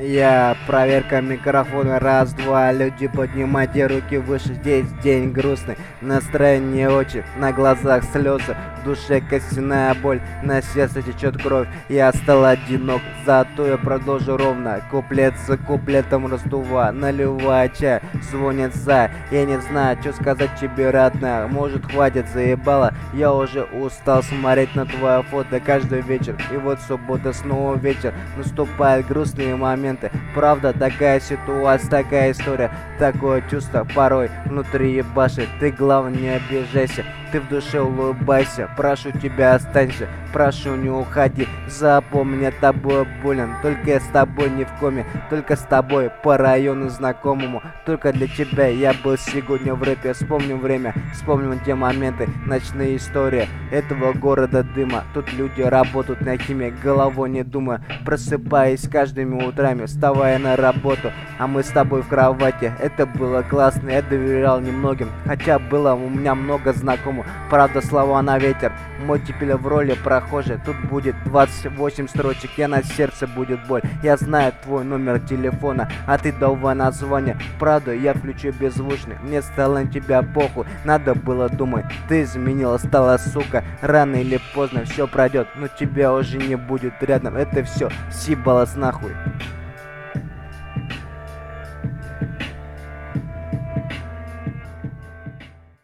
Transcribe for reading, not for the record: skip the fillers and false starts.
Я проверка микрофона, раз, два, люди поднимайте руки выше, здесь день грустный, настроение очень, на глазах слезы, в душе костяная боль, на сердце течет кровь, я стал одинок, зато я продолжу ровно, куплет за куплетом раздува, наливая чай, звонит за, я не знаю, что сказать тебе, родная, может хватит, заебала, я уже устал смотреть на твое фото каждый вечер, и вот суббота снова вечер, наступают грустные моменты. Правда, такая ситуация, такая история, такое чувство порой внутри ебашит. Ты главное не обижайся, ты в душе улыбайся. Прошу тебя, останься, прошу не уходи. Запомни, я тобой болен, только я с тобой не в коме, только с тобой по району знакомому. Только для тебя я был сегодня в рэпе. Вспомним время, вспомним те моменты, ночные истории этого города дыма. Тут люди работают на химии, головой не думая, просыпаясь каждыми утрами, вставая на работу, а мы с тобой в кровати. Это было классно, я доверял немногим, хотя было у меня много знакомых. Правда, слова на ветер, мой теперь в роли прохожий. Тут будет 28 строчек, я на сердце будет боль. Я знаю твой номер телефона, а ты давай название. Правда, я включу беззвучный, мне стало на тебя похуй. Надо было думать, ты изменила, стала сука. Рано или поздно все пройдет, но тебя уже не будет рядом. Это все съебалось нахуй.